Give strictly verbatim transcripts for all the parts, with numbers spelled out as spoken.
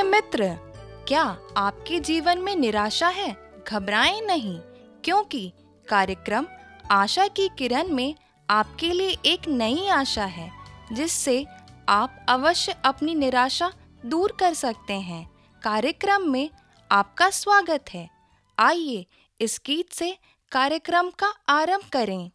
मित्र, क्या आपके जीवन में निराशा है? घबराएं नहीं, क्योंकि कार्यक्रम आशा की किरण में आपके लिए एक नई आशा है, जिससे आप अवश्य अपनी निराशा दूर कर सकते हैं। कार्यक्रम में आपका स्वागत है। आइए इस गीत से कार्यक्रम का आरंभ करें।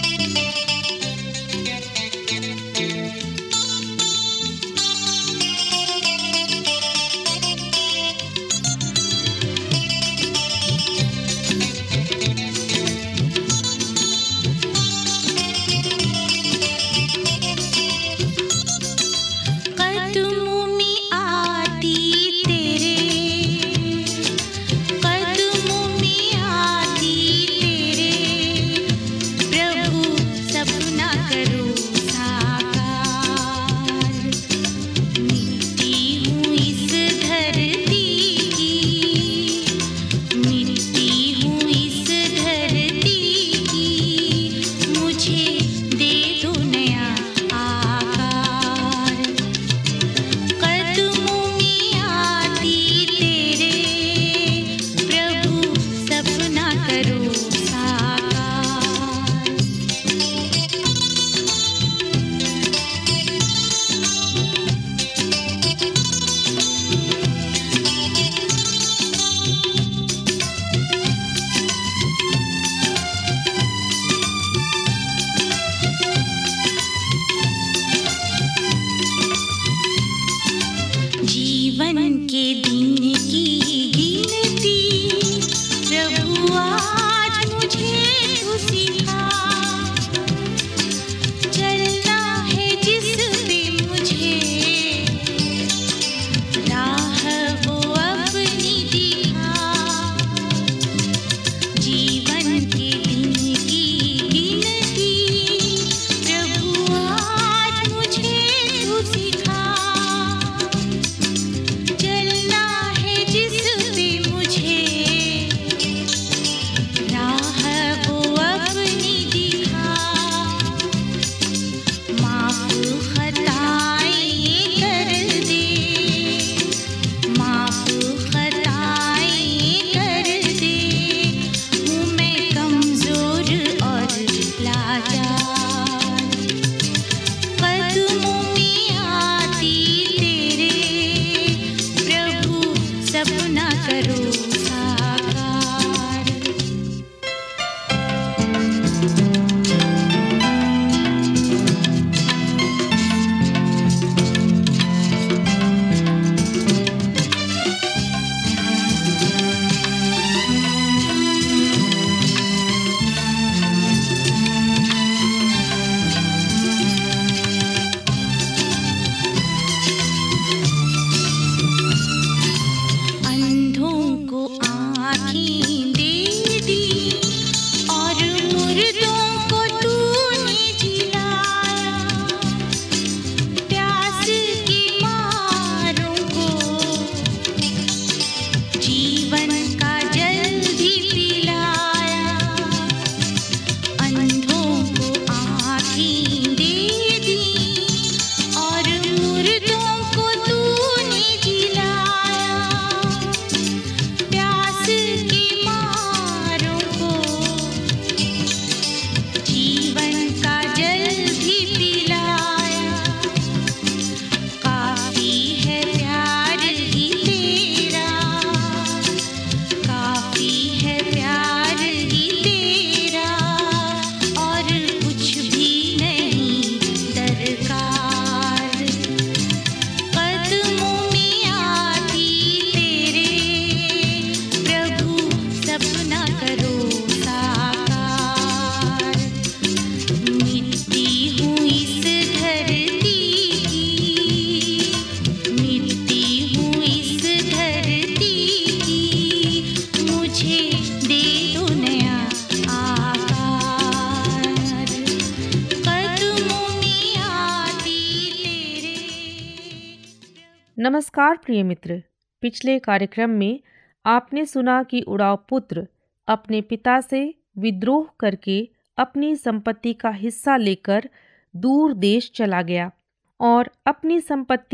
नमस्कार प्रिय मित्र, पिछले कार्यक्रम में आपने सुना कि उड़ाव पुत्र अपने पिता से विद्रोह करके अपनी संपत्ति का हिस्सा लेकर दूर देश चला गया और अपनी संपत्ति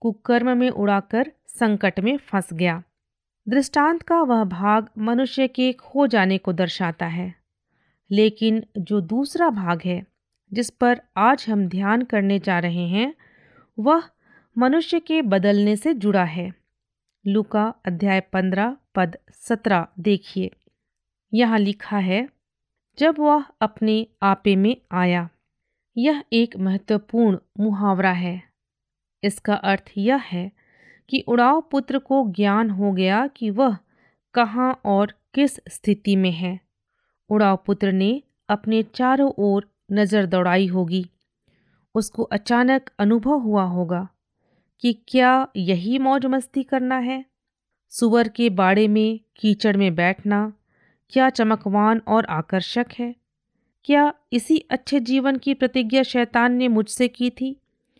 कुकर्म में उड़ाकर संकट में फंस गया। दृष्टांत का वह भाग मनुष्य के खो जाने को दर्शाता है, लेकिन जो दूसरा भाग है जिस पर आज हम ध्यान करने जा रहे हैं वह मनुष्य के बदलने से जुड़ा है। लूका अध्याय पंद्रह पद सत्रह देखिए। यहाँ लिखा है, जब वह अपने आपे में आया। यह एक महत्वपूर्ण मुहावरा है। इसका अर्थ यह है कि उड़ाव पुत्र को ज्ञान हो गया कि वह कहाँ और किस स्थिति में है। उड़ाव पुत्र ने अपने चारों ओर नज़र दौड़ाई होगी। उसको अचानक अनुभव हुआ होगा कि क्या यही मौज मस्ती करना है। सुअर के बाड़े में कीचड़ में बैठना क्या चमकवान और आकर्षक है? क्या इसी अच्छे जीवन की प्रतिज्ञा शैतान ने मुझसे की थी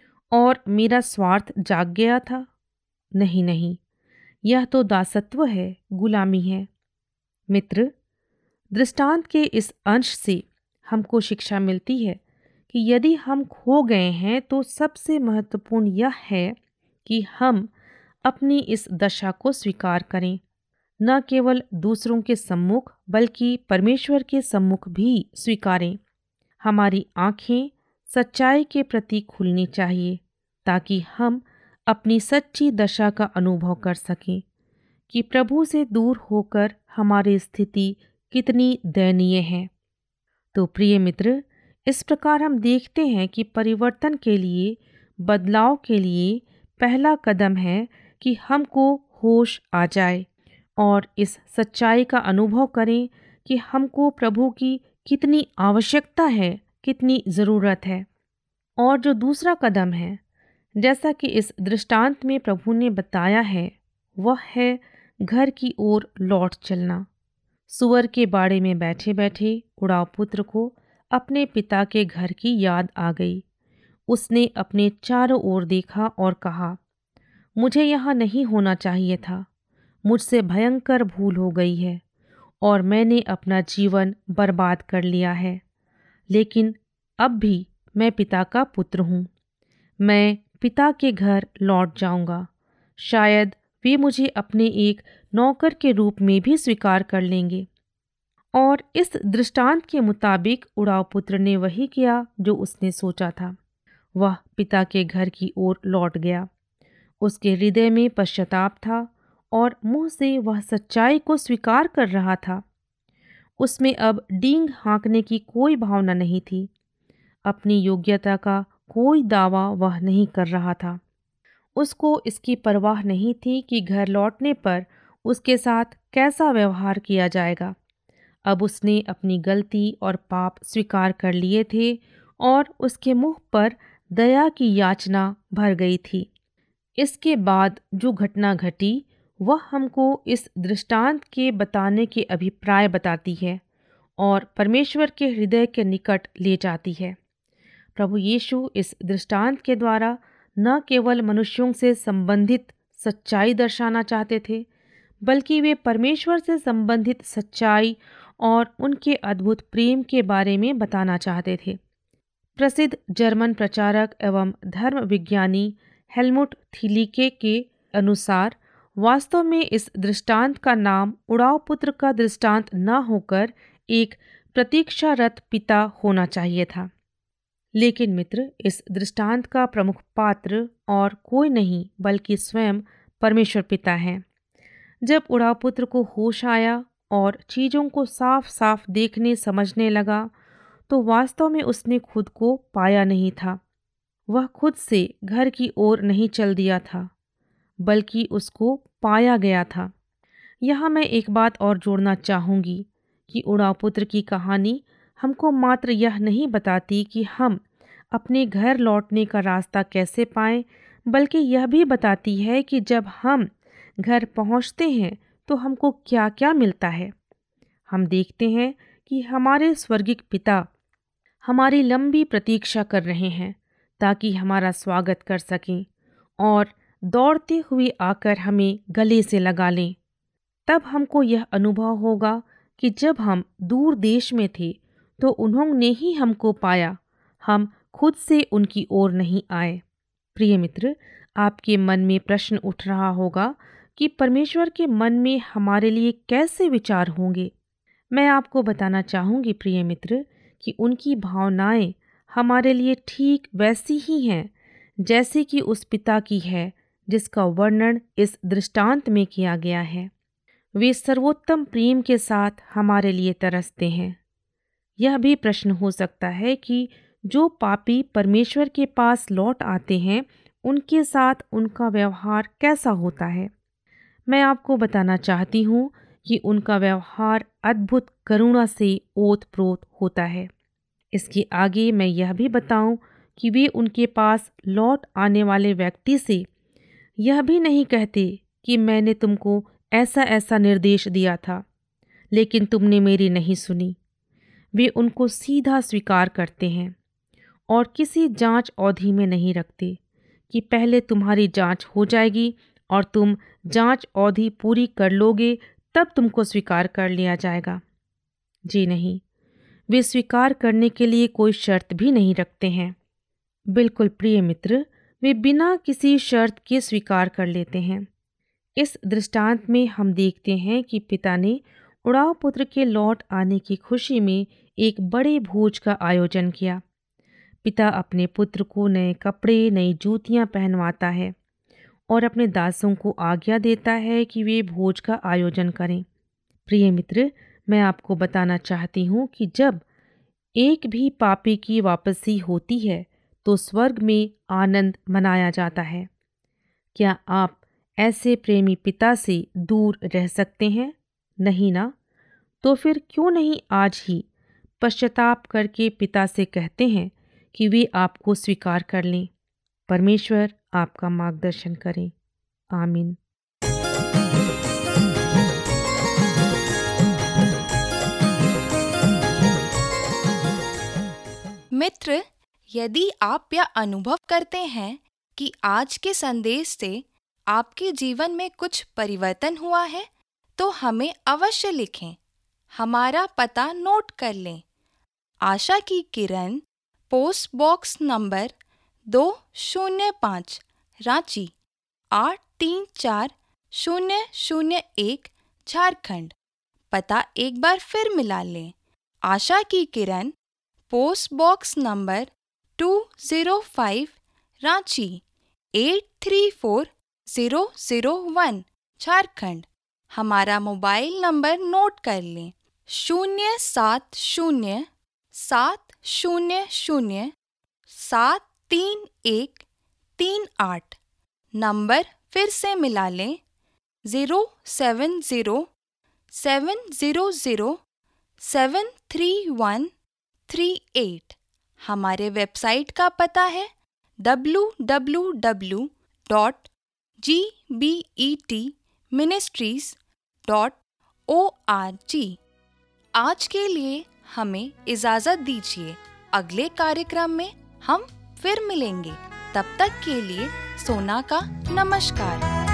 और मेरा स्वार्थ जाग गया था? नहीं नहीं, यह तो दासत्व है, गुलामी है। मित्र, दृष्टांत के इस अंश से हमको शिक्षा मिलती है कि यदि हम खो गए हैं तो सबसे महत्वपूर्ण यह है कि हम अपनी इस दशा को स्वीकार करें, न केवल दूसरों के सम्मुख बल्कि परमेश्वर के सम्मुख भी स्वीकारें। हमारी आँखें सच्चाई के प्रति खुलनी चाहिए ताकि हम अपनी सच्ची दशा का अनुभव कर सकें कि प्रभु से दूर होकर हमारी स्थिति कितनी दयनीय है। तो प्रिय मित्र, इस प्रकार हम देखते हैं कि परिवर्तन के लिए, बदलाव के लिए पहला कदम है कि हमको होश आ जाए और इस सच्चाई का अनुभव करें कि हमको प्रभु की कितनी आवश्यकता है, कितनी ज़रूरत है। और जो दूसरा कदम है, जैसा कि इस दृष्टांत में प्रभु ने बताया है, वह है घर की ओर लौट चलना। सुअर के बाड़े में बैठे बैठे उड़ाव पुत्र को अपने पिता के घर की याद आ गई। उसने अपने चारों ओर देखा और कहा, मुझे यहाँ नहीं होना चाहिए था। मुझसे भयंकर भूल हो गई है और मैंने अपना जीवन बर्बाद कर लिया है। लेकिन अब भी मैं पिता का पुत्र हूँ। मैं पिता के घर लौट जाऊँगा। शायद वे मुझे अपने एक नौकर के रूप में भी स्वीकार कर लेंगे। और इस दृष्टांत के मुताबिक उड़ाव पुत्र ने वही किया जो उसने सोचा था। वह पिता के घर की ओर लौट गया। उसके हृदय में पश्चाताप था और मुंह से वह सच्चाई को स्वीकार कर रहा था। उसमें अब डींग हाँकने की कोई भावना नहीं थी। अपनी योग्यता का कोई दावा वह नहीं कर रहा था। उसको इसकी परवाह नहीं थी कि घर लौटने पर उसके साथ कैसा व्यवहार किया जाएगा। अब उसने अपनी गलती और पाप स्वीकार कर लिए थे और उसके मुंह पर दया की याचना भर गई थी। इसके बाद जो घटना घटी वह हमको इस दृष्टांत के बताने के अभिप्राय बताती है और परमेश्वर के हृदय के निकट ले जाती है। प्रभु यीशु इस दृष्टांत के द्वारा न केवल मनुष्यों से संबंधित सच्चाई दर्शाना चाहते थे, बल्कि वे परमेश्वर से संबंधित सच्चाई और उनके अद्भुत प्रेम के बारे में बताना चाहते थे। प्रसिद्ध जर्मन प्रचारक एवं धर्म विज्ञानी हेलमुट थीलिके के अनुसार वास्तव में इस दृष्टांत का नाम उड़ाव पुत्र का दृष्टांत न होकर एक प्रतीक्षारत पिता होना चाहिए था। लेकिन मित्र, इस दृष्टांत का प्रमुख पात्र और कोई नहीं बल्कि स्वयं परमेश्वर पिता है। जब उड़ाव पुत्र को होश आया और चीज़ों को साफ साफ देखने समझने लगा तो वास्तव में उसने खुद को पाया नहीं था। वह खुद से घर की ओर नहीं चल दिया था, बल्कि उसको पाया गया था। यहाँ मैं एक बात और जोड़ना चाहूँगी कि उड़ाव पुत्र की कहानी हमको मात्र यह नहीं बताती कि हम अपने घर लौटने का रास्ता कैसे पाएं, बल्कि यह भी बताती है कि जब हम घर पहुँचते हैं तो हमको क्या क्या मिलता है। हम देखते हैं कि हमारे स्वर्गिक पिता हमारी लंबी प्रतीक्षा कर रहे हैं ताकि हमारा स्वागत कर सकें और दौड़ते हुए आकर हमें गले से लगा लें। तब हमको यह अनुभव होगा कि जब हम दूर देश में थे तो उन्होंने ही हमको पाया, हम खुद से उनकी ओर नहीं आए। प्रिय मित्र, आपके मन में प्रश्न उठ रहा होगा कि परमेश्वर के मन में हमारे लिए कैसे विचार होंगे। मैं आपको बताना चाहूँगी प्रिय मित्र कि उनकी भावनाएं हमारे लिए ठीक वैसी ही हैं जैसे कि उस पिता की है जिसका वर्णन इस दृष्टांत में किया गया है। वे सर्वोत्तम प्रेम के साथ हमारे लिए तरसते हैं। यह भी प्रश्न हो सकता है कि जो पापी परमेश्वर के पास लौट आते हैं उनके साथ उनका व्यवहार कैसा होता है। मैं आपको बताना चाहती हूँ कि उनका व्यवहार अद्भुत करुणा से ओत-प्रोत होता है। इसके आगे मैं यह भी बताऊं कि वे उनके पास लौट आने वाले व्यक्ति से यह भी नहीं कहते कि मैंने तुमको ऐसा ऐसा निर्देश दिया था लेकिन तुमने मेरी नहीं सुनी। वे उनको सीधा स्वीकार करते हैं और किसी जांच अवधि में नहीं रखते कि पहले तुम्हारी जांच हो जाएगी और तुम जांच अवधि पूरी कर लोगे तब तुमको स्वीकार कर लिया जाएगा। जी नहीं, वे स्वीकार करने के लिए कोई शर्त भी नहीं रखते हैं। बिल्कुल प्रिय मित्र, वे बिना किसी शर्त के स्वीकार कर लेते हैं। इस दृष्टांत में हम देखते हैं कि पिता ने उड़ाव पुत्र के लौट आने की खुशी में एक बड़े भोज का आयोजन किया। पिता अपने पुत्र को नए कपड़े, नई जूतियां पहनवाता है और अपने दासों को आज्ञा देता है कि वे भोज का आयोजन करें। प्रिय मित्र, मैं आपको बताना चाहती हूँ कि जब एक भी पापी की वापसी होती है तो स्वर्ग में आनंद मनाया जाता है। क्या आप ऐसे प्रेमी पिता से दूर रह सकते हैं? नहीं ना? तो फिर क्यों नहीं आज ही पश्चाताप करके पिता से कहते हैं कि वे आपको स्वीकार कर लें। परमेश्वर आपका मार्गदर्शन करें। आमीन। मित्र, यदि आप यह अनुभव करते हैं कि आज के संदेश से आपके जीवन में कुछ परिवर्तन हुआ है तो हमें अवश्य लिखें। हमारा पता नोट कर लें। आशा की किरण, पोस्ट बॉक्स नंबर दो शून्य पाँच, रांची आठ तीन चार शून्य शून्य एक, झारखंड। पता एक बार फिर मिला लें। आशा की किरण, post box number two zero five, Ranchi eight three four zero zero one, Jharkhand. हमारा मोबाइल नंबर नोट कर लें। शून्य सात शून्य सात शून्य शून्य सात तीन एक तीन आठ। नंबर फिर से मिला लें। Zero seven zero seven zero zero seven three one three eight. हमारे वेबसाइट का पता है W W W dot G B E T ministries dot O R G. आज के लिए हमें इजाज़त दीजिए। अगले कार्यक्रम में हम फिर मिलेंगे। तब तक के लिए सोना का नमस्कार।